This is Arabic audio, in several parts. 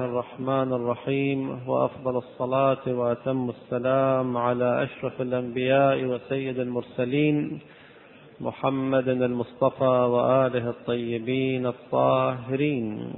الرحمن الرحيم، وأفضل الصلاة وأتم السلام على أشرف الأنبياء وسيد المرسلين محمد المصطفى وآله الطيبين الطاهرين.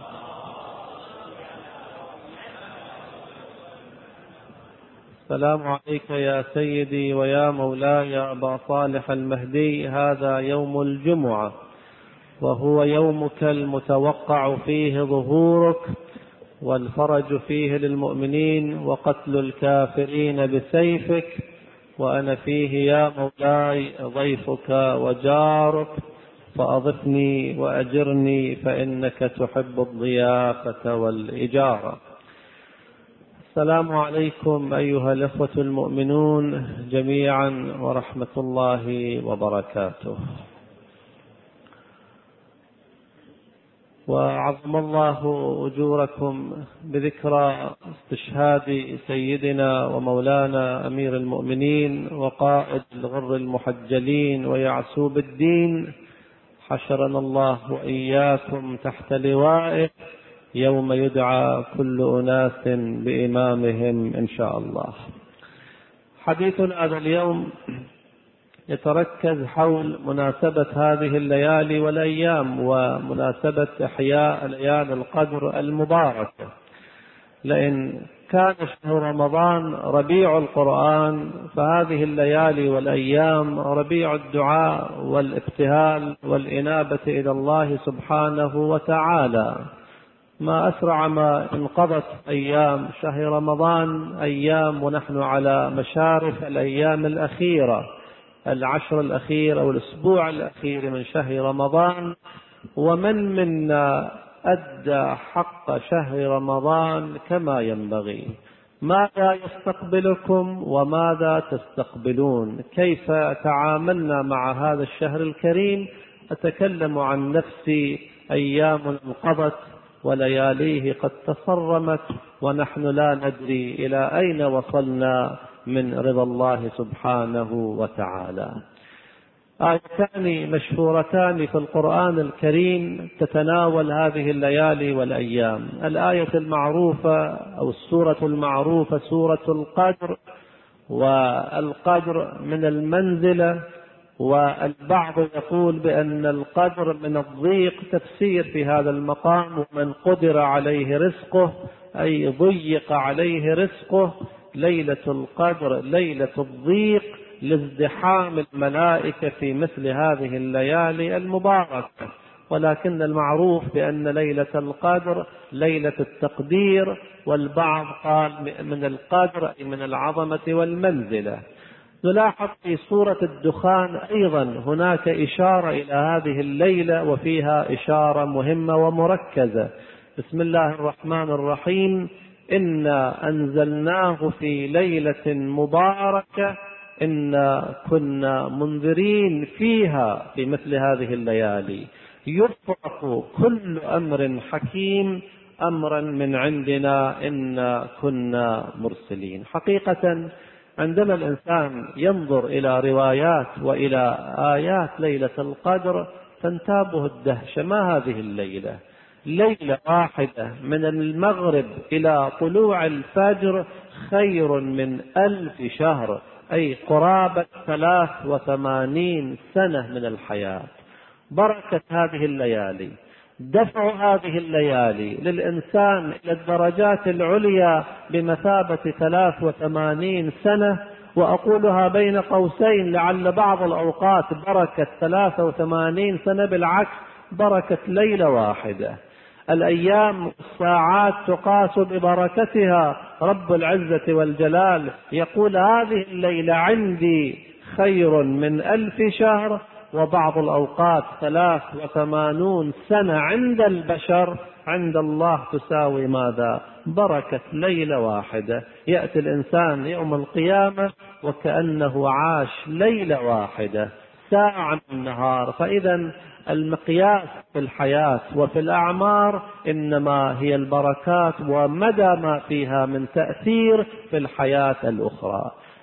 السلام عليك يا سيدي ويا مولاي يا أبا صالح المهدي. هذا يوم الجمعة، وهو يومك المتوقع فيه ظهورك والفرج فيه للمؤمنين وقتل الكافرين بسيفك، وأنا فيه يا مولاي ضيفك وجارك، فأضفني وأجرني فإنك تحب الضيافة والإجارة. السلام عليكم أيها الإخوة المؤمنون جميعا ورحمة الله وبركاته. وعظم الله أجوركم بذكرى استشهاد سيدنا ومولانا أمير المؤمنين وقائد الغر المحجلين ويعسوب الدين، حشرنا الله وإياكم تحت لوائه يوم يدعى كل أناس بإمامهم إن شاء الله. حديثنا هذا اليوم يتركز حول مناسبة هذه الليالي والأيام ومناسبة إحياء ليالي القدر المباركة، لأن كان شهر رمضان ربيع القرآن، فهذه الليالي والأيام ربيع الدعاء والابتهال والإنابة إلى الله سبحانه وتعالى. ما أسرع ما انقضت أيام شهر رمضان، أيام ونحن على مشارف الأيام الأخيرة، العشر الأخير أو الأسبوع الأخير من شهر رمضان. ومن منا أدى حق شهر رمضان كما ينبغي؟ ماذا يستقبلكم وماذا تستقبلون؟ كيف تعاملنا مع هذا الشهر الكريم؟ أتكلم عن نفسي. أيام انقضت ولياليه قد تصرمت ونحن لا ندري إلى أين وصلنا من رضا الله سبحانه وتعالى. آيتان مشهورتان في القرآن الكريم تتناول هذه الليالي والأيام. الآية المعروفة أو السورة المعروفة سورة القدر، والقدر من المنزلة، والبعض يقول بأن القدر من الضيق، تفسير في هذا المقام: ومن قدر عليه رزقه أي ضيق عليه رزقه. ليلة القدر ليلة الضيق لازدحام الملائكة في مثل هذه الليالي المباركة، ولكن المعروف بأن ليلة القدر ليلة التقدير، والبعض قال من القدر أي من العظمة والمنزلة. نلاحظ في سورة الدخان أيضا هناك إشارة إلى هذه الليلة، وفيها إشارة مهمة ومركزة. بسم الله الرحمن الرحيم: إنا أنزلناه في ليلة مباركة إنا كنا منذرين فيها. في مثل هذه الليالي يفرق كل أمر حكيم أمرا من عندنا إنا كنا مرسلين. حقيقة عندما الإنسان ينظر إلى روايات وإلى آيات ليلة القدر تنتابه الدهشة. ما هذه الليلة؟ ليلة واحدة من المغرب إلى طلوع الفجر خير من 1000 شهر، أي قرابة 83 سنة من الحياة. بركة هذه الليالي، دفع هذه الليالي للإنسان إلى الدرجات العليا بمثابة 83 سنة. وأقولها بين قوسين لعل بعض الأوقات بركة 83 سنة بالعكس بركة ليلة واحدة. الأيام والساعات تقاس ببركتها. رب العزة والجلال يقول: هذه الليلة عندي خير من 1000 شهر. وبعض الأوقات 83 سنة عند البشر عند الله تساوي ماذا؟ بركة ليلة واحدة. يأتي الإنسان يوم القيامة وكأنه عاش ليلة واحدة، ساعة من النهار. فإذا المقياس في الحياة وفي الأعمار إنما هي البركات ومدى ما فيها من تأثير في الحياة الأخرى.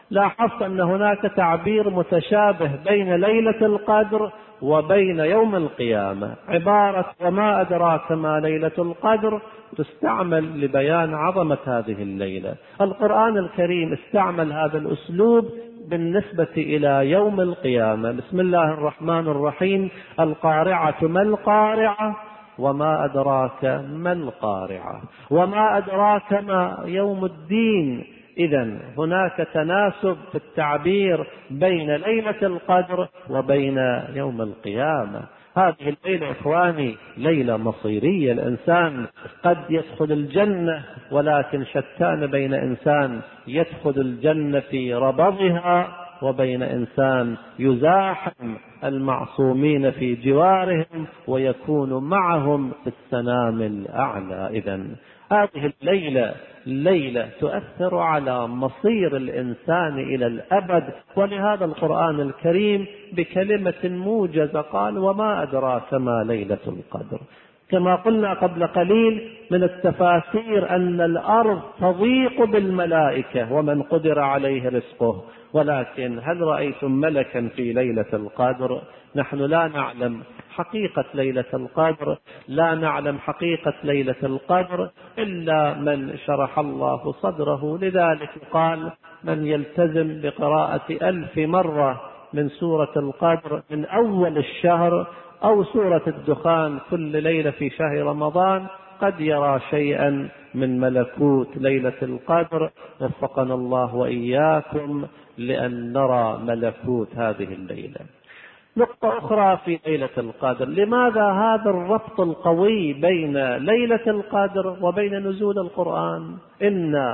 لاحظت أن هناك تعبير متشابه بين ليلة القدر وبين يوم القيامة. عبارة وما أدراك ما ليلة القدر تستعمل لبيان عظمة هذه الليلة. القرآن الكريم استعمل هذا الأسلوب بالنسبة إلى يوم القيامة. بسم الله الرحمن الرحيم: القارعة ما القارعة وما أدراك ما القارعة وما أدراك ما يوم الدين. إذن هناك تناسب في التعبير بين ليلة القدر وبين يوم القيامة. هذه الليلة إخواني ليلة مصيرية. الإنسان قد يدخل الجنة، ولكن شتان بين إنسان يدخل الجنة في ربضها وبين إنسان يزاحم المعصومين في جوارهم ويكون معهم في السنام الأعلى. إذن هذه الليلة ليلة تؤثر على مصير الإنسان إلى الأبد. ولهذا القرآن الكريم بكلمة موجزة قال: وما أدراك ما ليلة القدر. كما قلنا قبل قليل من التفاسير أن الأرض تضيق بالملائكة ومن قدر عليه رزقه، ولكن هل رأيتم ملكا في ليلة القدر؟ نحن لا نعلم حقيقة ليلة القدر، لا نعلم حقيقة ليلة القدر إلا من شرح الله صدره. لذلك قال: من يلتزم بقراءة 1000 مرة من سورة القدر من أول الشهر أو سورة الدخان كل ليلة في شهر رمضان قد يرى شيئا من ملكوت ليلة القدر. وفقنا الله وإياكم لأن نرى ملكوت هذه الليلة. نقطة أخرى في ليلة القدر: لماذا هذا الربط القوي بين ليلة القدر وبين نزول القرآن؟ إنا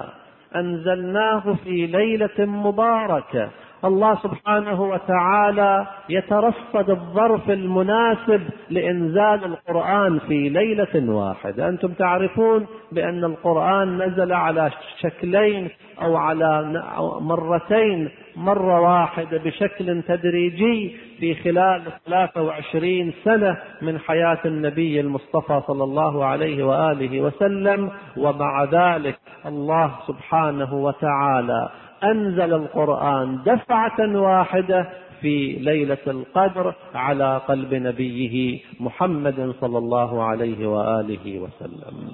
أنزلناه في ليلة مباركة. الله سبحانه وتعالى يترصد الظرف المناسب لإنزال القرآن في ليلة واحدة. أنتم تعرفون بأن القرآن نزل على شكلين أو على مرتين، مرة واحدة بشكل تدريجي في خلال 23 سنة من حياة النبي المصطفى صلى الله عليه وآله وسلم. ومع ذلك الله سبحانه وتعالى أنزل القرآن دفعة واحدة في ليلة القدر على قلب نبيه محمد صلى الله عليه وآله وسلم.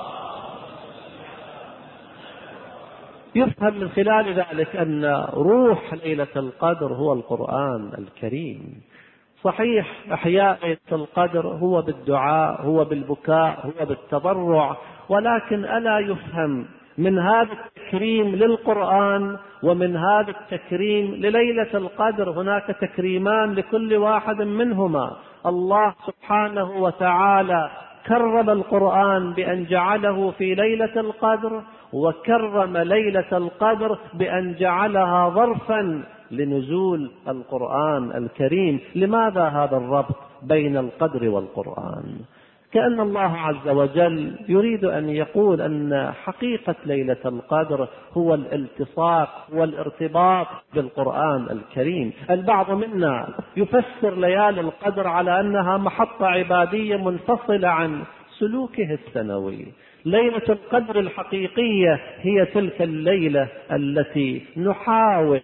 يفهم من خلال ذلك أن روح ليلة القدر هو القرآن الكريم. صحيح إحياء ليلة القدر هو بالدعاء، هو بالبكاء، هو بالتضرع، ولكن ألا يفهم من هذا التكريم للقرآن ومن هذا التكريم لليلة القدر هناك تكريمان لكل واحد منهما. الله سبحانه وتعالى كرم القرآن بأن جعله في ليلة القدر، وكرم ليلة القدر بأن جعلها ظرفا لنزول القرآن الكريم. لماذا هذا الربط بين القدر والقرآن؟ كأن الله عز وجل يريد أن يقول أن حقيقة ليلة القدر هو الالتصاق والارتباط بالقرآن الكريم. البعض منا يفسر ليالي القدر على أنها محطة عبادية منفصلة عن سلوكه السنوي. ليلة القدر الحقيقية هي تلك الليلة التي نحاول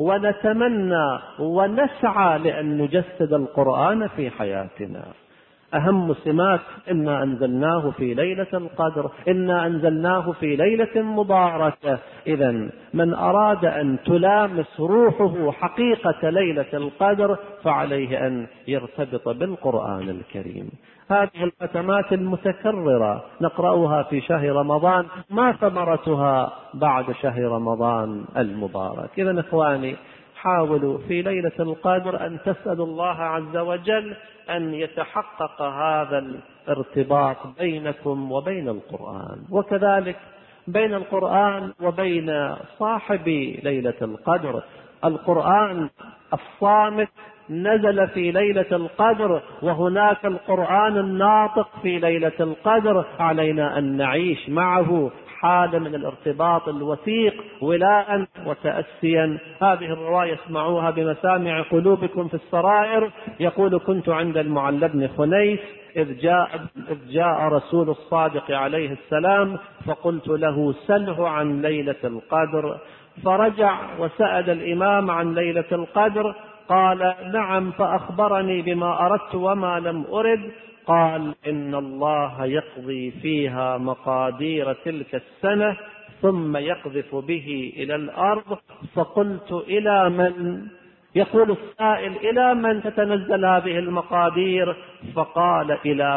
ونتمنى ونسعى لأن نجسد القرآن في حياتنا. أهم سمات: إنا أنزلناه في ليلة القدر، إنا أنزلناه في ليلة مباركة. إذن من أراد أن تلامس روحه حقيقة ليلة القدر فعليه أن يرتبط بالقرآن الكريم. هذه الختمات المتكررة نقرأها في شهر رمضان، ما ثمرتها بعد شهر رمضان المبارك؟ إذن إخواني، حاولوا في ليلة القدر أن تسألوا الله عز وجل أن يتحقق هذا الارتباط بينكم وبين القرآن، وكذلك بين القرآن وبين صاحب ليلة القدر. القرآن الصامت نزل في ليلة القدر، وهناك القرآن الناطق في ليلة القدر. علينا أن نعيش معه حالة من الارتباط الوثيق ولاء وتأسيا. هذه الرواية اسمعوها بمسامع قلوبكم في السرائر. يقول: كنت عند المعلى بن خنيس إذ جاء رسول الصادق عليه السلام، فقلت له: سله عن ليلة القدر. فرجع وسأل الإمام عن ليلة القدر، قال نعم، فأخبرني بما أردت وما لم أرد. قال إن الله يقضي فيها مقادير تلك السنة ثم يقذف به إلى الأرض. فقلت إلى من؟ يقول السائل إلى من تتنزل هذه المقادير؟ فقال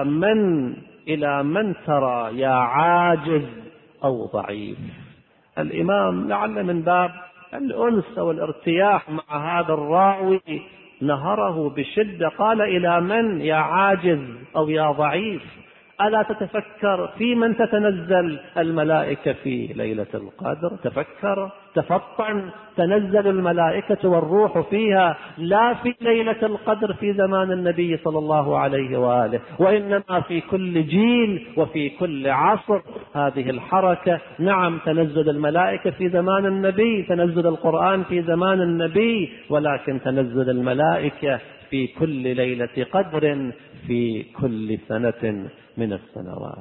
إلى من ترى يا عاجز أو ضعيف. الإمام لعل من باب الأنس والارتياح مع هذا الراوي نهره بشدة، قال إلى من يا عاجز أو يا ضعيف؟ ألا تتفكر في من تتنزل الملائكة في ليلة القدر؟ تفكر، تفطن، تنزل الملائكة والروح فيها لا في ليلة القدر في زمان النبي صلى الله عليه وآله، وإنما في كل جيل وفي كل عصر هذه الحركة. نعم، تنزل الملائكة في زمان النبي، تنزل القرآن في زمان النبي، ولكن تنزل الملائكة في كل ليلة قدر في كل سنة من السنوات.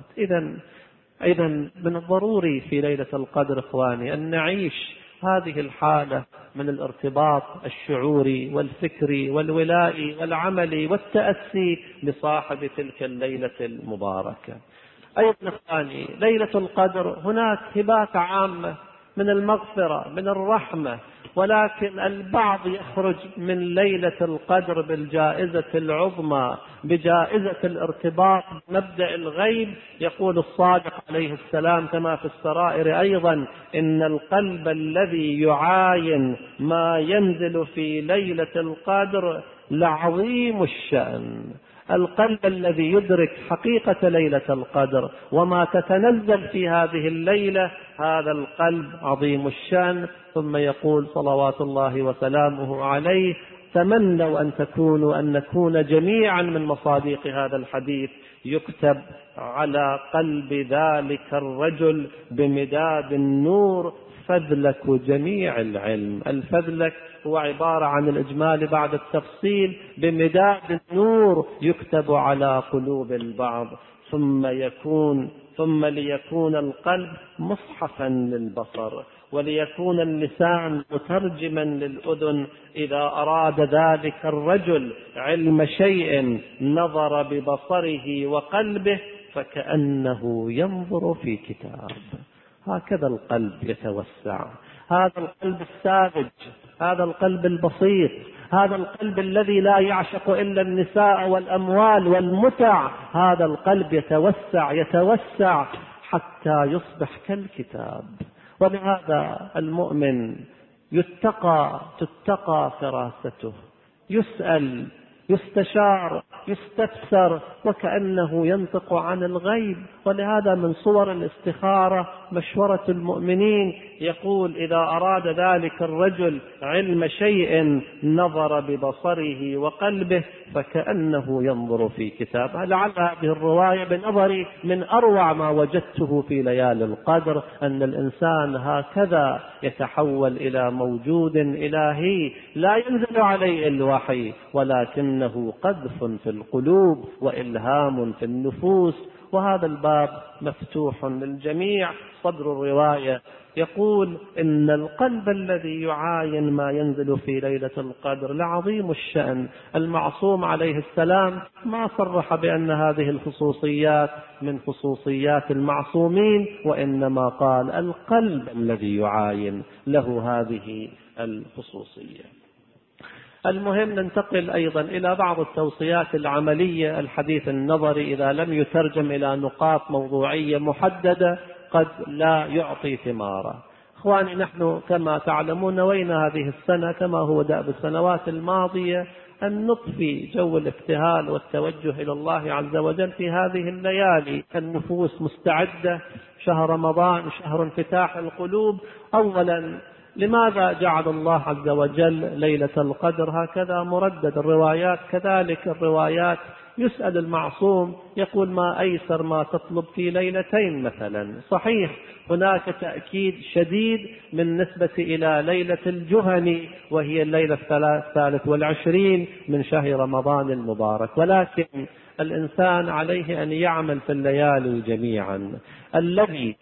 إذن من الضروري في ليلة القدر إخواني أن نعيش هذه الحالة من الارتباط الشعوري والفكري والولائي والعملي والتأسي بصاحب تلك الليلة المباركة. أيضا إخواني، ليلة القدر هناك هبات عامة من المغفرة من الرحمة، ولكن البعض يخرج من ليلة القدر بالجائزة العظمى، بجائزة الارتباط بمبدأ الغيب. يقول الصادق عليه السلام كما في السرائر أيضا: إن القلب الذي يعاين ما ينزل في ليلة القدر لعظيم الشأن. القلب الذي يدرك حقيقة ليلة القدر وما تتنزل في هذه الليلة، هذا القلب عظيم الشأن. ثم يقول صلوات الله وسلامه عليه: تمنوا أن نكون جميعا من مصاديق هذا الحديث. يكتب على قلب ذلك الرجل بمداد النور فذلك جميع العلم. الفذلك هو عبارة عن الإجمال بعد التفصيل. بمداد النور يكتب على قلوب البعض، ثم ليكون القلب مصحفا للبصر، وليكون اللسان مترجما للأذن. إذا أراد ذلك الرجل علم شيء نظر ببصره وقلبه فكأنه ينظر في كتاب. هكذا القلب يتوسع، هذا القلب الساذج، هذا القلب البسيط، هذا القلب الذي لا يعشق إلا النساء والأموال والمتع. هذا القلب يتوسع حتى يصبح كالكتاب. ولهذا المؤمن تتقى فراسته، يسأل، يستشار، يستفسر، وكأنه ينطق عن الغيب. ولهذا من صور الاستخارة مشورة المؤمنين. يقول: إذا أراد ذلك الرجل علم شيء نظر ببصره وقلبه فكأنه ينظر في كتاب. لعل هذه الرواية بنظري من أروع ما وجدته في ليالي القدر، أن الإنسان هكذا يتحول إلى موجود إلهي لا ينزل عليه الوحي، ولكنه قذف في القلوب وإلهام في النفوس. وهذا الباب مفتوح للجميع. صدر الرواية يقول: إن القلب الذي يعاين ما ينزل في ليلة القدر لعظيم الشأن. المعصوم عليه السلام ما صرح بأن هذه الخصوصيات من خصوصيات المعصومين، وإنما قال القلب الذي يعاين له هذه الخصوصية. المهم ننتقل أيضا إلى بعض التوصيات العملية. الحديث النظري إذا لم يترجم إلى نقاط موضوعية محددة قد لا يعطي ثمارا. إخواني، نحن كما تعلمون نوينا هذه السنة كما هو دأب السنوات الماضية أن نطفي جو الابتهال والتوجه إلى الله عز وجل في هذه الليالي. النفوس مستعدة، شهر رمضان شهر انفتاح القلوب. أولا، لماذا جعل الله عز وجل ليلة القدر هكذا مردد؟ الروايات كذلك، الروايات يسأل المعصوم يقول: ما أيسر ما تطلب في ليلتين مثلا. صحيح هناك تأكيد شديد بالنسبة إلى ليلة الجهني، وهي الليلة 23 من شهر رمضان المبارك، ولكن الإنسان عليه أن يعمل في الليالي جميعا. الذي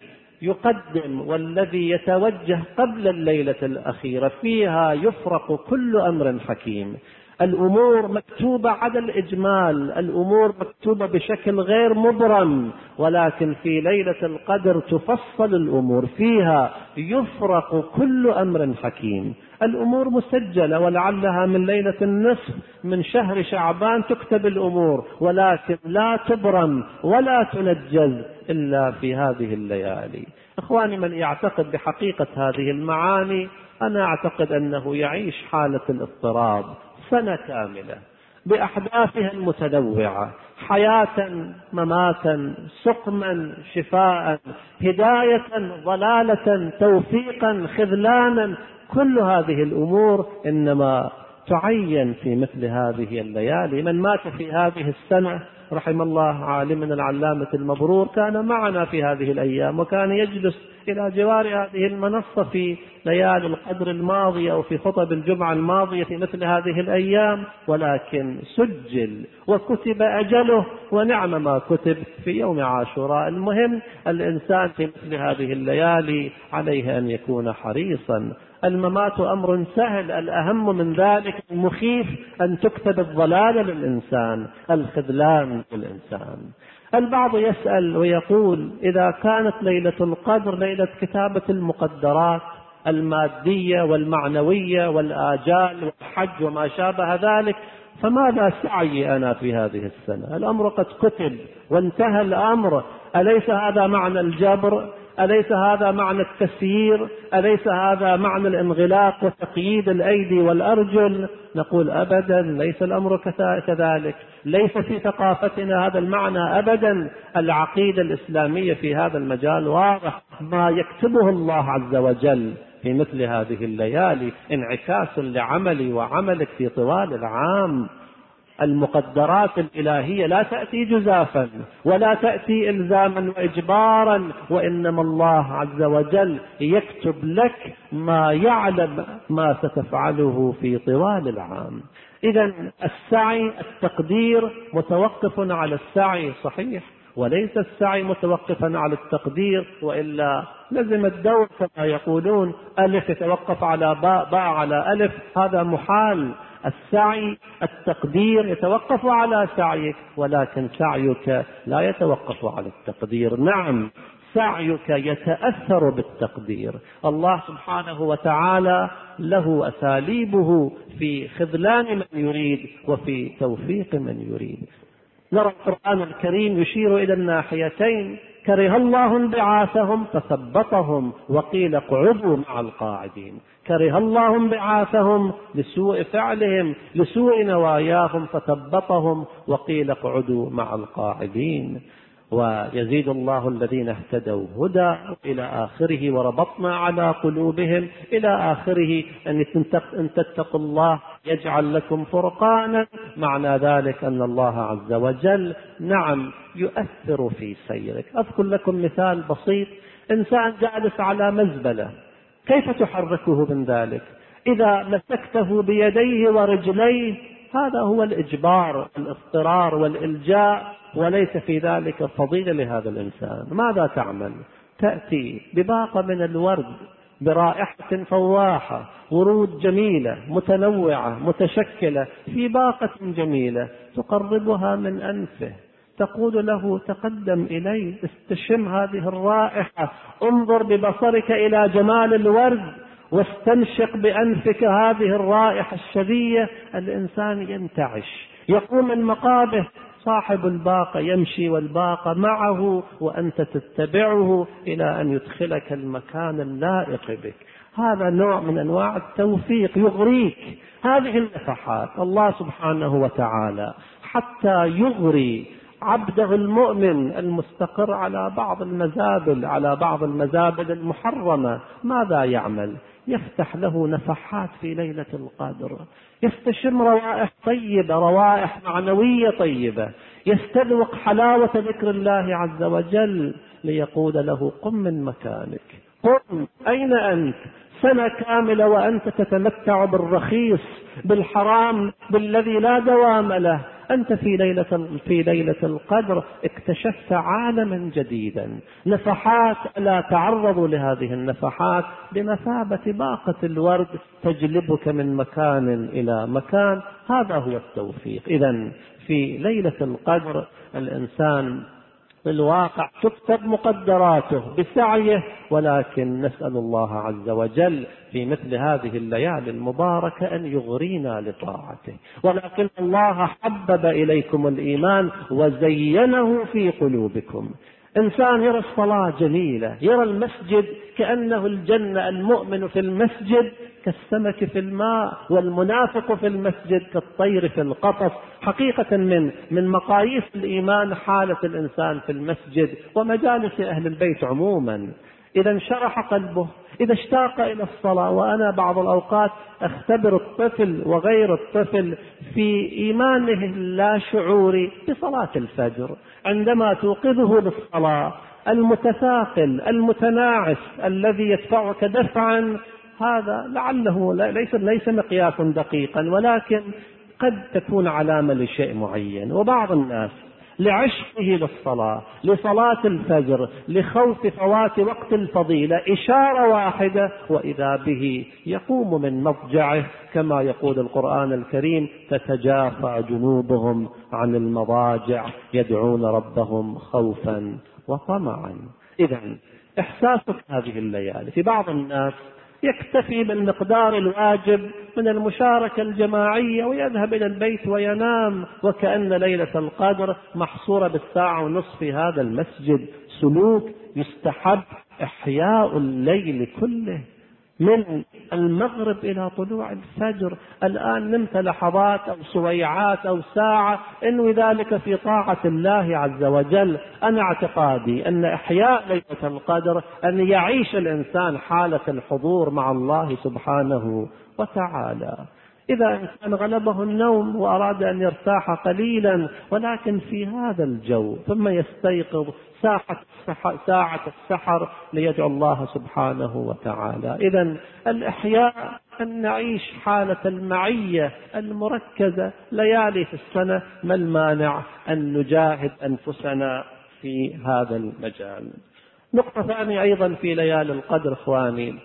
يقدم والذي يتوجه قبل الليلة الأخيرة فيها يفرق كل أمر حكيم. الأمور مكتوبة على الإجمال، الأمور مكتوبة بشكل غير مبرم، ولكن في ليلة القدر تفصل الأمور، فيها يفرق كل أمر حكيم. الأمور مسجلة، ولعلها من ليلة النصف من شهر شعبان تكتب الأمور، ولكن لا تبرم ولا تنجز إلا في هذه الليالي. إخواني، من يعتقد بحقيقة هذه المعاني أنا أعتقد أنه يعيش حالة الاضطراب سنة كاملة بأحداثها المتنوعة، حياة مماتا، سقما شفاء، هداية ضلالة، توفيقا خذلانا. كل هذه الأمور إنما تعين في مثل هذه الليالي. من مات في هذه السنة رحم الله عالمنا العلامة المبرور كان معنا في هذه الأيام، وكان يجلس إلى جوار هذه المنصة في ليالي القدر الماضية أو في خطب الجمعة الماضية في مثل هذه الأيام، ولكن سجل وكتب أجله، ونعم ما كتب في يوم عاشوراء. المهم الإنسان في مثل هذه الليالي عليه أن يكون حريصا. الممات أمر سهل، الأهم من ذلك المخيف أن تكتب الضلال للإنسان، الخذلان للإنسان. البعض يسأل ويقول إذا كانت ليلة القدر ليلة كتابة المقدرات المادية والمعنوية والآجال والحج وما شابه ذلك، فماذا سعي أنا في هذه السنة؟ الأمر قد كتب وانتهى الأمر. أليس هذا معنى الجبر؟ أليس هذا معنى التسيير؟ أليس هذا معنى الانغلاق وتقييد الأيدي والأرجل؟ نقول أبدا، ليس الأمر كذلك، ليس في ثقافتنا هذا المعنى أبدا. العقيدة الإسلامية في هذا المجال واضح، ما يكتبه الله عز وجل في مثل هذه الليالي انعكاس لعملي وعملك في طوال العام. المقدرات الإلهية لا تأتي جزافا ولا تأتي إلزاما وإجبارا، وإنما الله عز وجل يكتب لك ما يعلم ما ستفعله في طوال العام. إذن السعي، التقدير متوقف على السعي صحيح، وليس السعي متوقفا على التقدير، وإلا لزم الدور كما يقولون، ألف يتوقف على باء، باء على ألف، هذا محال. السعي التقدير يتوقف على سعيك، ولكن سعيك لا يتوقف على التقدير. نعم، سعيك يتأثر بالتقدير. الله سبحانه وتعالى له أساليبه في خذلان من يريد وفي توفيق من يريد. نرى القرآن الكريم يشير إلى الناحيتين: كره الله انبعاثهم فثبطهم وقيل اقعدوا مع القاعدين. كره الله انبعاثهم لسوء فعلهم، لسوء نواياهم، فثبطهم وقيل اقعدوا مع القاعدين. ويزيد الله الذين اهتدوا هدى إلى آخره، وربطنا على قلوبهم إلى آخره، أن تتقوا الله يجعل لكم فرقانا. معنى ذلك أن الله عز وجل نعم يؤثر في سيرك. أذكر لكم مثال بسيط: إنسان جالس على مزبلة، كيف تحركه من ذلك؟ إذا مسكته بيديه ورجليه هذا هو الإجبار، الاضطرار والإلجاء، وليس في ذلك فضيلة لهذا الإنسان. ماذا تعمل؟ تأتي بباقة من الورد برائحة فواحة، ورود جميلة متنوعة متشكلة في باقة جميلة، تقربها من أنفه، تقول له تقدم إلي، استشم هذه الرائحة، انظر ببصرك إلى جمال الورد، واستنشق بأنفك هذه الرائحة الشذية. الإنسان ينتعش، يقوم من مقامه، صاحب الباقة يمشي والباقة معه، وأنت تتبعه إلى أن يدخلك المكان اللائق بك. هذا نوع من أنواع التوفيق، يغريك. هذه النفحات الله سبحانه وتعالى حتى يغري عبده المؤمن المستقر على بعض المزابل المحرمة، ماذا يعمل؟ يفتح له نفحات في ليلة القدر، يستشم روائح طيبة، روائح معنوية طيبة، يستذوق حلاوة ذكر الله عز وجل، ليقول له قم من مكانك، قم، أين أنت؟ سنة كاملة وأنت تتمتع بالرخيص، بالحرام، بالذي لا دوام له. أنت في ليلة القدر اكتشفت عالما جديدا، نفحات لا تعرض لهذه النفحات بمثابة باقة الورد تجلبك من مكان إلى مكان. هذا هو التوفيق. إذن في ليلة القدر الإنسان في الواقع تكتب مقدراته بسعيه، ولكن نسأل الله عز وجل في مثل هذه الليالي المباركة أن يغرينا لطاعته. ولكن الله حبب إليكم الإيمان وزينه في قلوبكم. إنسان يرى الصلاة جميلة، يرى المسجد كأنه الجنة، المؤمن في المسجد كالسمك في الماء، والمنافق في المسجد كالطير في القفص. حقيقة من مقاييس الإيمان حالة الإنسان في المسجد ومجالس أهل البيت عموما. إذا انشرح قلبه، إذا اشتاق إلى الصلاة. وأنا بعض الأوقات أختبر الطفل وغير الطفل في إيمانه اللاشعوري بصلاة الفجر، عندما توقظه للصلاة المتثاقل المتناعس الذي يدفعك دفعا، هذا لعله ليس مقياس دقيقا، ولكن قد تكون علامة لشيء معين. وبعض الناس لعشقه للصلاة، لصلاة الفجر، لخوف فوات وقت الفضيلة، إشارة واحدة وإذا به يقوم من مضجعه، كما يقول القرآن الكريم: تتجافى جنوبهم عن المضاجع يدعون ربهم خوفا وطمعا. إذن إحساسك هذه الليالي، في بعض الناس يكتفي بالمقدار الواجب من المشاركة الجماعية ويذهب إلى البيت وينام، وكأن ليلة القدر محصورة بالساعة ونصف في هذا المسجد. سلوك يستحب إحياء الليل كله من المغرب إلى طلوع الفجر. الآن نمت لحظات أو سويعات أو ساعة، إنوي ذلك في طاعة الله عز وجل. أنا اعتقادي أن إحياء ليلة القدر أن يعيش الإنسان حالة الحضور مع الله سبحانه وتعالى. إذا إنسان غلبه النوم وأراد أن يرتاح قليلا، ولكن في هذا الجو، ثم يستيقظ ساعة السحر ليدعو الله سبحانه وتعالى. إذن الإحياء أن نعيش حالة المعية المركزة ليالي في السنة. ما المانع أن نجاهد أنفسنا في هذا المجال؟ نقطة ثانية أيضا في ليالي القدر إخواني،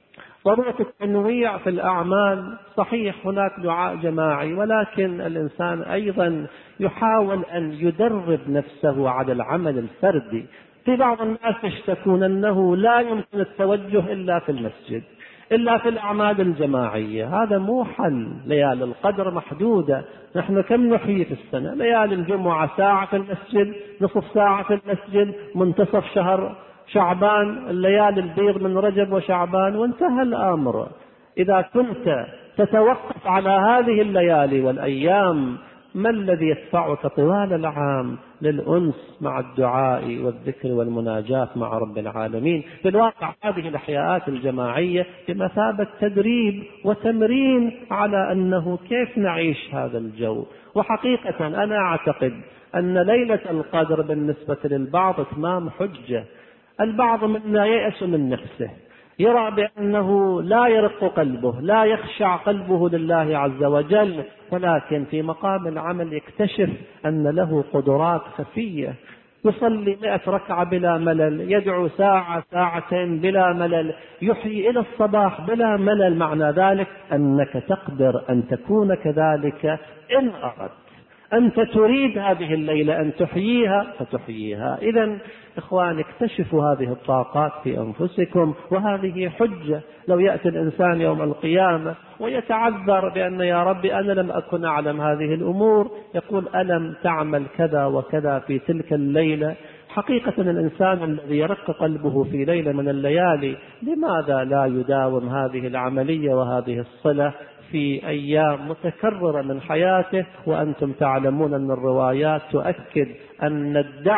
ضرورة التنويع في الأعمال. صحيح هناك دعاء جماعي، ولكن الإنسان أيضا يحاول أن يدرب نفسه على العمل الفردي. في بعض الناس يشتكون أنه لا يمكن التوجه إلا في المسجد، إلا في الأعمال الجماعية. هذا مو حل. ليالي القدر محدودة. نحن كم نحيي في السنة؟ ليالي الجمعة ساعة في المسجد، نصف ساعة في المسجد، منتصف شهر شعبان، الليالي البيض من رجب وشعبان، وانتهى الأمر. إذا كنت تتوقف على هذه الليالي والأيام، ما الذي يدفعك طوال العام للأنس مع الدعاء والذكر والمناجاة مع رب العالمين؟ في الواقع هذه الإحياءات الجماعية بمثابة تدريب وتمرين على أنه كيف نعيش هذا الجو. وحقيقة أنا أعتقد أن ليلة القدر بالنسبة للبعض إتمام حجة. البعض منا ييأس من نفسه، يرى بأنه لا يرق قلبه، لا يخشع قلبه لله عز وجل، ولكن في مقام العمل يكتشف أن له قدرات خفية. يصلي 100 ركعة بلا ملل، يدعو ساعة ساعتين بلا ملل، يحيي إلى الصباح بلا ملل. معنى ذلك أنك تقدر أن تكون كذلك إن أردت. أنت تريد هذه الليلة أن تحييها فتحييها. إذن إخواني اكتشفوا هذه الطاقات في أنفسكم، وهذه حجة. لو يأتي الإنسان يوم القيامة ويتعذر بأن يا ربي أنا لم أكن أعلم هذه الأمور، يقول ألم تعمل كذا وكذا في تلك الليلة؟ حقيقة الإنسان الذي يرق قلبه في ليلة من الليالي لماذا لا يداوم هذه العملية وهذه الصلة في أيام متكررة من حياته؟ وأنتم تعلمون أن الروايات تؤكد أن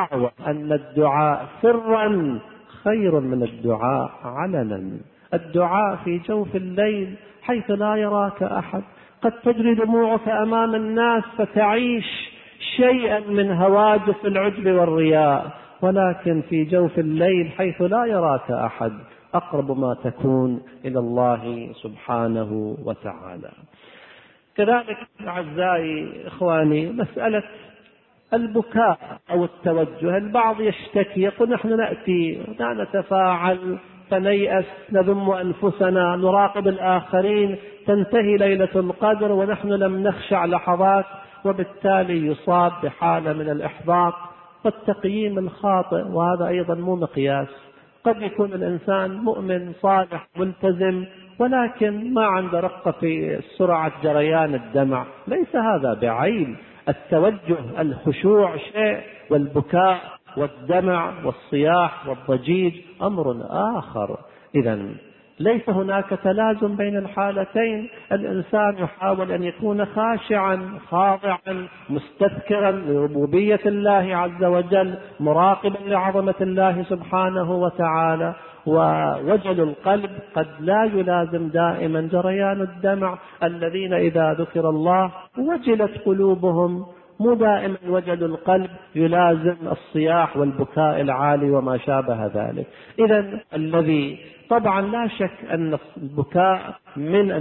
الدعاء سرا خير من الدعاء علنا. الدعاء في جوف الليل حيث لا يراك أحد، قد تجري دموعك أمام الناس فتعيش شيئا من هواجس العجب والرياء، ولكن في جوف الليل حيث لا يراك أحد أقرب ما تكون إلى الله سبحانه وتعالى. كذلك أعزائي إخواني مسألة البكاء أو التوجه. البعض يشتكي يقول نحن نأتي لا نتفاعل فنيأس، نذم أنفسنا، نراقب الآخرين، تنتهي ليلة القدر ونحن لم نخشع لحظات، وبالتالي يصاب بحالة من الإحباط والتقييم الخاطئ. وهذا أيضا مو مقياس. قد يكون الإنسان مؤمن صالح ملتزم ولكن ما عنده رقة في سرعة جريان الدمع، ليس هذا بعيب. التوجه الخشوع شيء، والبكاء والدمع والصياح والضجيج أمر آخر. إذن ليس هناك تلازم بين الحالتين. الإنسان يحاول أن يكون خاشعا خاضعا مستذكرا لربوبية الله عز وجل، مراقبا لعظمة الله سبحانه وتعالى. ووجل القلب قد لا يلازم دائما جريان الدمع. الذين إذا ذكر الله وجلت قلوبهم، مو دائما وجل القلب يلازم الصياح والبكاء العالي وما شابه ذلك. إذن الذي طبعا لا شك أن البكاء من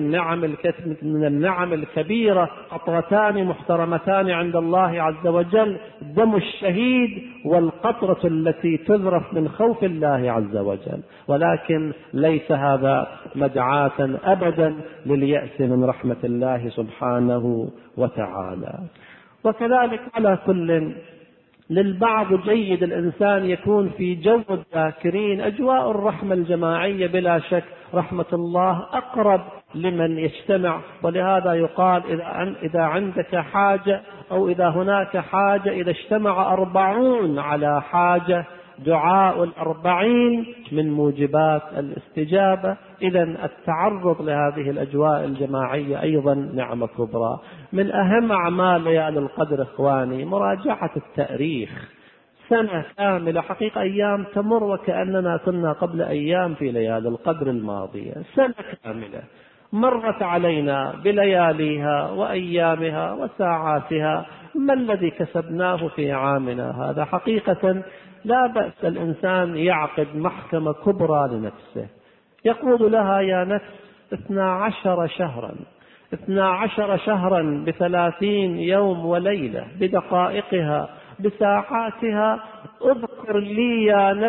النعم الكبيرة، قطرتان محترمتان عند الله عز وجل، دم الشهيد والقطرة التي تذرف من خوف الله عز وجل. ولكن ليس هذا مدعاة أبدا لليأس من رحمة الله سبحانه وتعالى. وكذلك على كل للبعض جيد الإنسان يكون في جو الذاكرين. أجواء الرحمة الجماعية بلا شك رحمة الله أقرب لمن يجتمع، ولهذا يقال إذا عندك حاجة أو إذا هناك حاجة، إذا اجتمع 40 على حاجة دعاء 40 من موجبات الاستجابة. إذن التعرض لهذه الأجواء الجماعية أيضا نعمة كبرى. من أهم أعمال ليالي القدر إخواني مراجعة التاريخ. سنة كاملة حقيقة، أيام تمر وكأننا كنا قبل أيام في ليالي القدر الماضية. سنة كاملة مرت علينا بلياليها وأيامها وساعاتها. ما الذي كسبناه في عامنا هذا؟ حقيقة لا بأس الإنسان يعقد محكمة كبرى لنفسه، يقول لها يا نفس 12 شهرا 12 شهرا ب30 يوم وليلة، بدقائقها بساعاتها، اذكر لي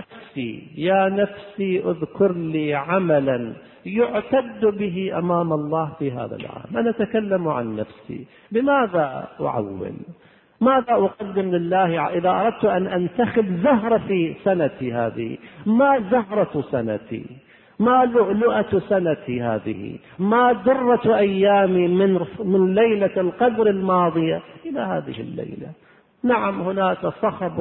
يا نفسي اذكر لي عملا يعتد به أمام الله في هذا العام. أنا أتكلم عن نفسي، بماذا أعول؟ ماذا أقدم لله إذا أردت أن أنتخب زهرة في سنتي هذه؟ ما زهرة سنتي؟ ما لؤلؤة سنتي هذه؟ ما درة أيامي من ليلة القدر الماضية إلى هذه الليلة؟ نعم هناك صخب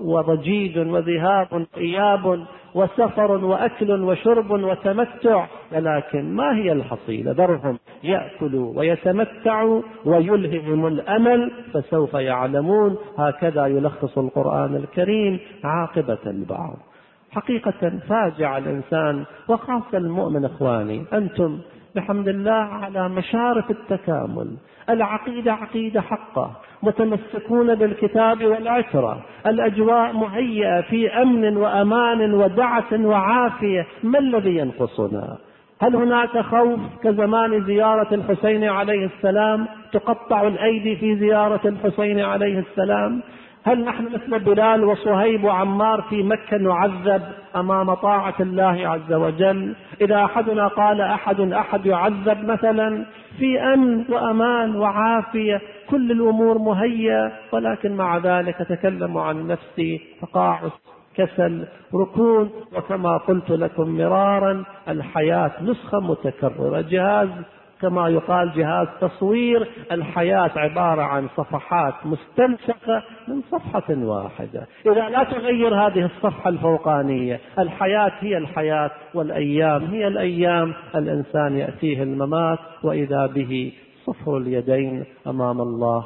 وضجيج وذهاب وإياب وسفر وأكل وشرب وتمتع، ولكن ما هي الحصيلة؟ ذرهم يأكلوا ويتمتعوا ويلههم الأمل فسوف يعلمون. هكذا يلخص القرآن الكريم عاقبة البعض. حقيقة فاجع الإنسان وخاصة المؤمن. إخواني أنتم بحمد الله على مشارف التكامل، العقيدة عقيدة حقة، متمسكون بالكتاب والعترة، الأجواء مهيئة في أمن وأمان ودعة وعافية. ما الذي ينقصنا؟ هل هناك خوف كزمان زيارة الحسين عليه السلام؟ تقطع الأيدي في زيارة الحسين عليه السلام؟ هل نحن مثل بلال وصهيب وعمار في مكة نعذب أمام طاعة الله عز وجل؟ إذا أحدنا قال أحد يعذب مثلا في أمن وأمان وعافية، كل الأمور مهيئة، ولكن مع ذلك أتكلم عن نفسي تقاعس، كسل، ركون. وكما قلت لكم مرارا الحياة نسخة متكررة، جهاز كما يقال جهاز تصوير. الحياة عبارة عن صفحات مستنسخة من صفحة واحدة. إذا لا تغير هذه الصفحة الفوقانية، الحياة هي الحياة والأيام هي الأيام، الإنسان يأتيه الممات وإذا به صفر اليدين أمام الله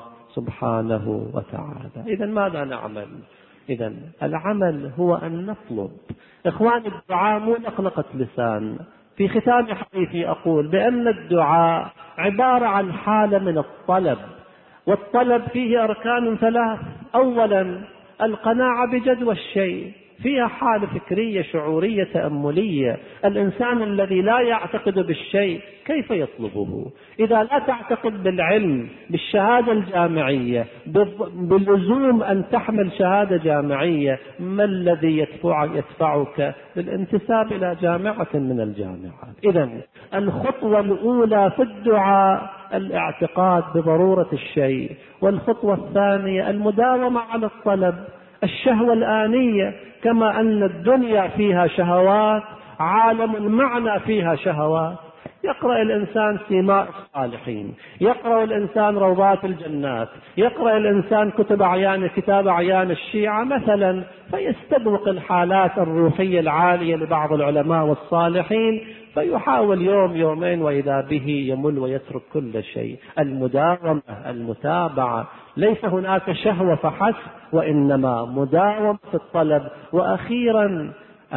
سبحانه وتعالى. إذن ماذا نعمل؟ إذن العمل هو أن نطلب. إخوان الدعاء مو لقلقة لسان. في ختام حديثي أقول بأن الدعاء عبارة عن حالة من الطلب، والطلب فيه أركان 3. أولا القناعة بجدوى الشيء، فيها حالة فكرية شعورية تأملية. الإنسان الذي لا يعتقد بالشيء كيف يطلبه؟ إذا لا تعتقد بالعلم، بالشهادة الجامعية، باللزوم أن تحمل شهادة جامعية، ما الذي يدفعك للانتساب إلى جامعة من الجامعات؟ إذن الخطوة الأولى في الدعاء الاعتقاد بضرورة الشيء، والخطوة الثانية المداومة على الطلب. الشهوة الآنية، كما أن الدنيا فيها شهوات، عالم المعنى فيها شهوات. يقرأ الإنسان سيماء الصالحين، يقرأ الإنسان روضات الجنات، يقرأ الإنسان كتاب أعيان الشيعة مثلا، فيستذوق الحالات الروحية العالية لبعض العلماء والصالحين، فيحاول يوم يومين وإذا به يمل ويترك كل شيء. المداومة، المتابعة، ليس هناك شهوة فحسب، وإنما مداومة في الطلب. وأخيرا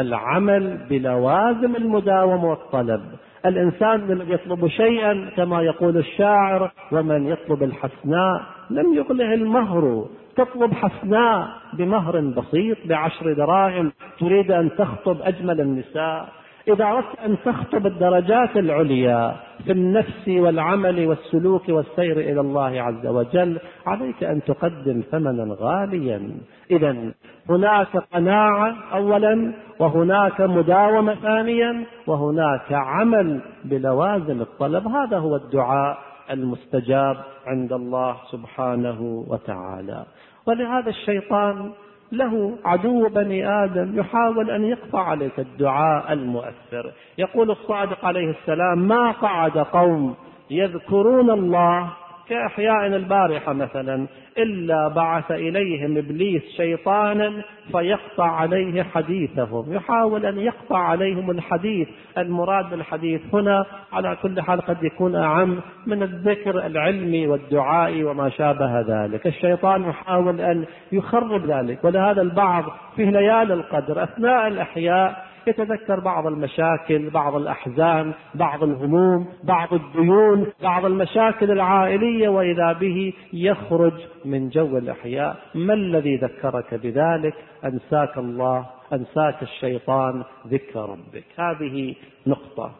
العمل بلوازم المداومة والطلب. الإنسان من يطلب شيئا كما يقول الشاعر: ومن يطلب الحسناء لم يغله المهر. تطلب حسناء بمهر بسيط ب10 دراهم، تريد أن تخطب أجمل النساء. إذا أردت أن تخطب الدرجات العليا في النفس والعمل والسلوك والسير إلى الله عز وجل، عليك أن تقدم ثمنا غاليا. إذن هناك قناعة أولا، وهناك مداومة ثانيا، وهناك عمل بلوازم الطلب. هذا هو الدعاء المستجاب عند الله سبحانه وتعالى. ولهذا الشيطان له عدو بني آدم يحاول أن يقطع عليك الدعاء المؤثر. يقول الصادق عليه السلام: ما قعد قوم يذكرون الله كأحياء البارحة مثلا إلا بعث إليهم إبليس شيطانا فيقطع عليه حديثهم. يحاول أن يقطع عليهم الحديث. المراد بالحديث هنا على كل حال قد يكون أعم من الذكر العلمي والدعاء وما شابه ذلك. الشيطان يحاول أن يخرب ذلك. ولهذا البعض في ليالي القدر أثناء الأحياء يتذكر بعض المشاكل، بعض الأحزان، بعض الهموم، بعض الديون، بعض المشاكل العائلية، وإذا به يخرج من جو الأحياء. ما الذي ذكرك بذلك؟ أنساك الله، أنساك الشيطان ذكر ربك. هذه نقطة.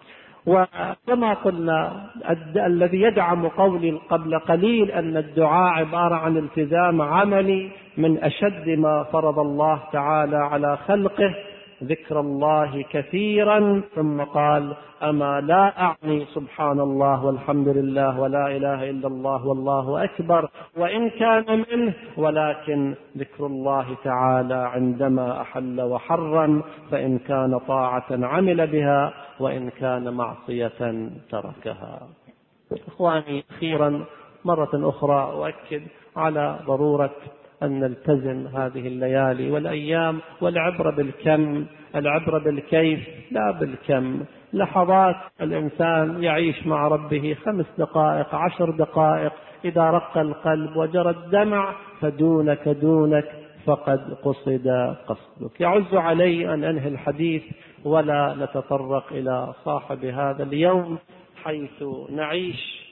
وكما قلنا الذي يدعم قولي قبل قليل أن الدعاء عبارة عن التزام عملي من أشد ما فرض الله تعالى على خلقه، ذكر الله كثيرا. ثم قال: أما لا أعني سبحان الله والحمد لله ولا إله إلا الله والله أكبر وإن كان منه، ولكن ذكر الله تعالى عندما أحل وحرم، فإن كان طاعة عمل بها وإن كان معصية تركها. إخواني، أخيرا مرة أخرى أؤكد على ضرورة أن نلتزم هذه الليالي والأيام، والعبرة بالكم، العبرة بالكيف لا بالكم. لحظات الإنسان يعيش مع ربه 5 دقائق 10 دقائق، إذا رق القلب وجرى الدمع فدونك دونك فقد قصد قصدك. يعز علي أن أنهي الحديث ولا نتطرق إلى صاحب هذا اليوم، حيث نعيش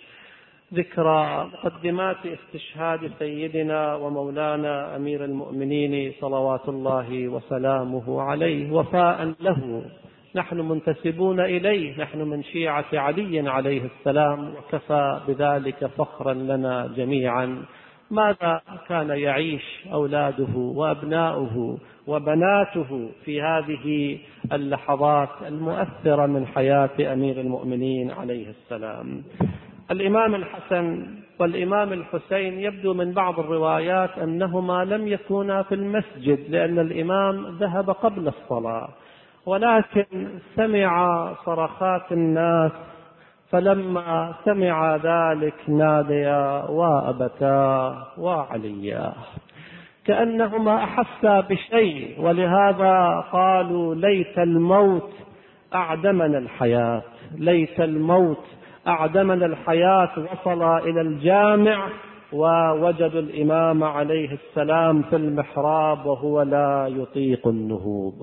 ذكرى مقدمات استشهاد سيدنا ومولانا أمير المؤمنين صلوات الله وسلامه عليه، وفاء له. نحن منتسبون إليه، نحن من شيعة علي عليه السلام، وكفى بذلك فخرا لنا جميعا. ماذا كان يعيش أولاده وأبناؤه وبناته في هذه اللحظات المؤثرة من حياة أمير المؤمنين عليه السلام؟ الإمام الحسن والإمام الحسين يبدو من بعض الروايات أنهما لم يكونا في المسجد، لأن الإمام ذهب قبل الصلاة، ولكن سمع صرخات الناس، فلما سمع ذلك ناديا: وأبتاه وعلياه، كأنهما أحسا بشيء. ولهذا قالوا: ليت الموت أعدمنا الحياة، ليت الموت أعدمنا الحياة. وصل إلى الجامع ووجدوا الإمام عليه السلام في المحراب وهو لا يطيق النهوض.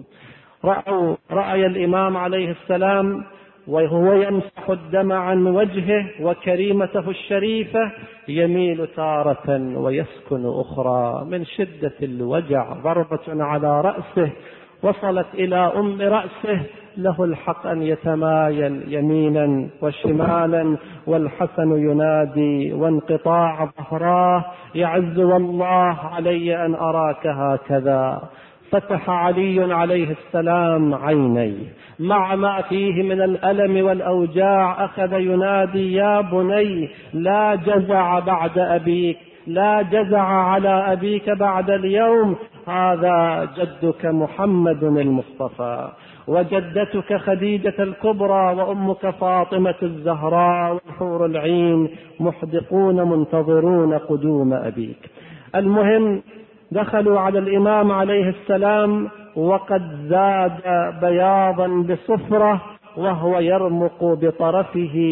رأي الإمام عليه السلام وهو يمسح الدم عن وجهه وكريمته الشريفة، يميل تارة ويسكن أخرى من شدة الوجع، ضربة على رأسه وصلت إلى أم رأسه، له الحق أن يتمايل يمينا وشمالا، والحسن ينادي وانقطاع ظهراه: يعز والله علي أن أراك هكذا. فتح علي عليه السلام عينيه مع ما فيه من الألم والأوجاع، أخذ ينادي: يا بني، لا جزع بعد أبيك، لا جزع على أبيك بعد اليوم، هذا جدك محمد المصطفى، وجدتك خديجة الكبرى، وأمك فاطمة الزهراء، والحور العين محدقون منتظرون قدوم أبيك. المهم دخلوا على الإمام عليه السلام وقد زاد بياضا بصفرة، وهو يرمق بطرفه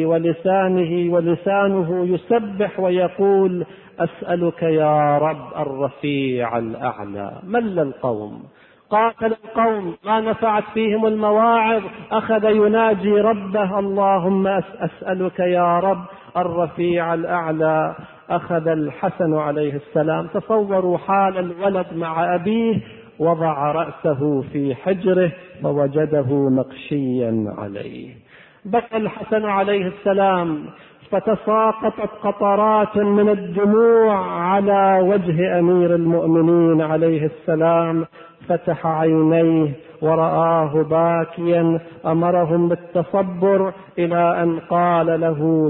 ولسانه يسبح ويقول: أسألك يا رب الرفيع الأعلى. مل القوم، قاتل القوم، ما نفعت فيهم المواعظ، أخذ يناجي ربه: اللهم أسألك يا رب الرفيع الأعلى. أخذ الحسن عليه السلام، تصوروا حال الولد مع أبيه، وضع رأسه في حجره فوجده مغشيا عليه. بكى الحسن عليه السلام، فتساقطت قطرات من الدموع على وجه أمير المؤمنين عليه السلام. فتح عينيه ورآه باكيا، أمرهم بالتصبر إلى أن قال له: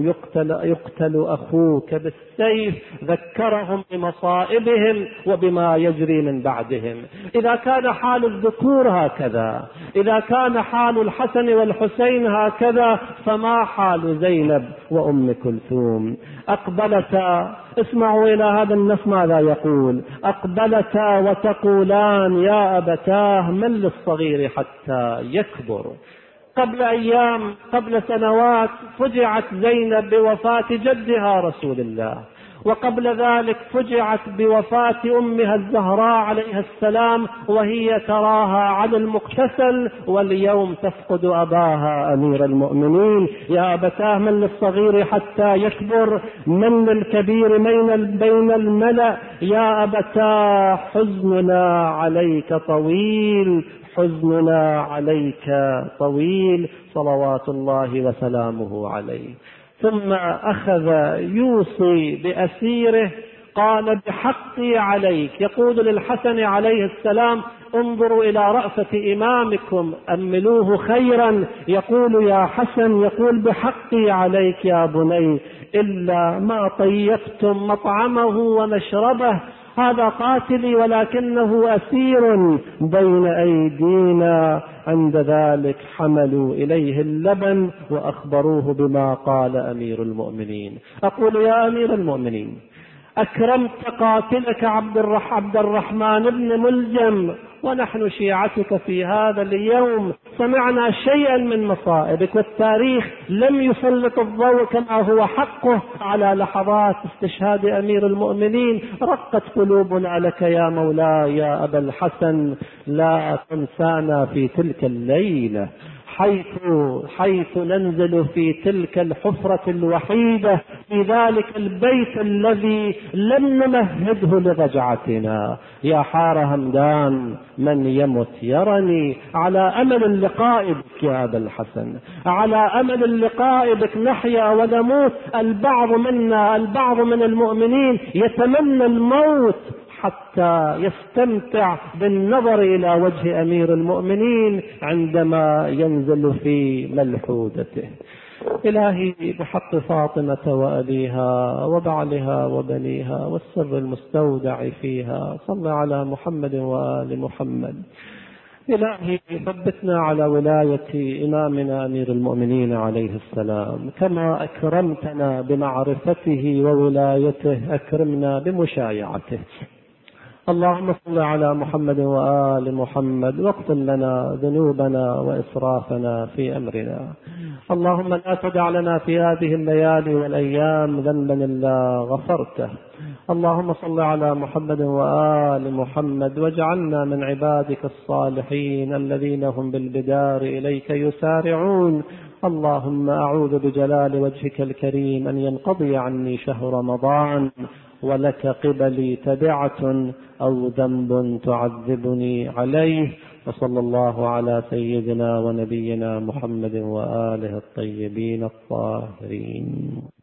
يقتل أخوك بالسيف. ذكرهم بمصائبهم وبما يجري من بعدهم. إذا كان حال الذكور هكذا، إذا كان حال الحسن والحسين هكذا، فما حال زينب وأم كلثوم؟ أقبلتا، اسمعوا إلى هذا النص ماذا يقول: أقبلتا وتقولان: يا أبتاه من للصغير حتى يكبر. قبل أيام، قبل سنوات، فجعت زينب بوفاة جدها رسول الله، وقبل ذلك فجعت بوفاة أمها الزهراء عليها السلام وهي تراها على المغتسل، واليوم تفقد أباها أمير المؤمنين. يا أبتاه من للصغير حتى يكبر، من للكبير بين الملأ. يا أبتاه حزننا عليك طويل، حزننا عليك طويل، صلوات الله وسلامه عليه. ثم أخذ يوصي بأسيره، قال: بحقي عليك. يقول للحسن عليه السلام: انظروا إلى رأفة إمامكم، أملوه خيرا. يقول: يا حسن، يقول: بحقي عليك يا بني، إلا ما طيبتم مطعمه ومشربه، هذا قاتلي ولكنه أسير بين أيدينا. عند ذلك حملوا إليه اللبن وأخبروه بما قال أمير المؤمنين. أقول: يا أمير المؤمنين، أكرمت قاتلك عبد الرحمن بن ملجم، ونحن شيعتك في هذا اليوم سمعنا شيئا من مصائبك، والتاريخ لم يسلط الضوء كما هو حقه على لحظات استشهاد أمير المؤمنين. رقت قلوبنا لك يا مولاي يا أبا الحسن، لا تنسانا في تلك الليلة حيث ننزل في تلك الحفرة الوحيدة في ذلك البيت الذي لم نمهده لرجعتنا. يا حار همدان، من يمت يرني، على أمل اللقاء بك يا أبا الحسن، على أمل اللقاء بك نحيا ونموت. البعض من المؤمنين يتمنى الموت حتى يستمتع بالنظر إلى وجه أمير المؤمنين عندما ينزل في ملحودته. إلهي، بحق فاطمة وأبيها وبعلها وبنيها والسر المستودع فيها، صل على محمد وآل محمد. إلهي، ثبتنا على ولاية إمامنا أمير المؤمنين عليه السلام، كما أكرمتنا بمعرفته وولايته أكرمنا بمشايعته. اللهم صل على محمد وآل محمد، واغفر لنا ذنوبنا وإسرافنا في أمرنا. اللهم لا تدع لنا في هذه الليالي والأيام ذنبا إلا غفرته. اللهم صل على محمد وآل محمد، واجعلنا من عبادك الصالحين الذين هم بالبدار إليك يسارعون. اللهم أعوذ بجلال وجهك الكريم أن ينقضي عني شهر رمضان ولك قبلي تبعة أو ذنب تعذبني عليه، وصلى الله على سيدنا ونبينا محمد وآله الطيبين الطاهرين.